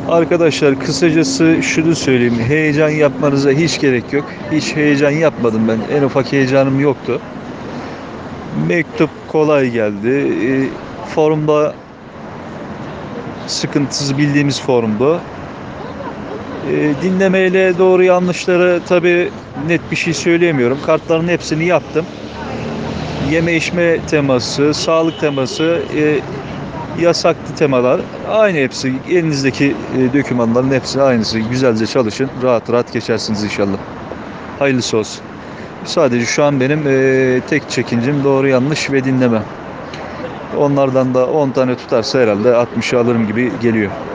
Arkadaşlar kısacası şunu söyleyeyim. Heyecan yapmanıza hiç gerek yok. Hiç heyecan yapmadım ben. En ufak heyecanım yoktu. Mektup kolay geldi. Formda sıkıntısız bildiğimiz formdu. Dinlemeyle doğru yanlışları tabii net bir şey söyleyemiyorum. Kartların hepsini yaptım. Yeme içme teması, sağlık teması, yasaklı temalar aynı hepsi. Elinizdeki dokümanların hepsi aynısı. Güzelce çalışın. Rahat rahat geçersiniz inşallah. Hayırlısı olsun. Sadece şu an benim tek çekincim doğru yanlış ve dinleme. Onlardan da 10 tane tutarsa herhalde 60'ı alırım gibi geliyor.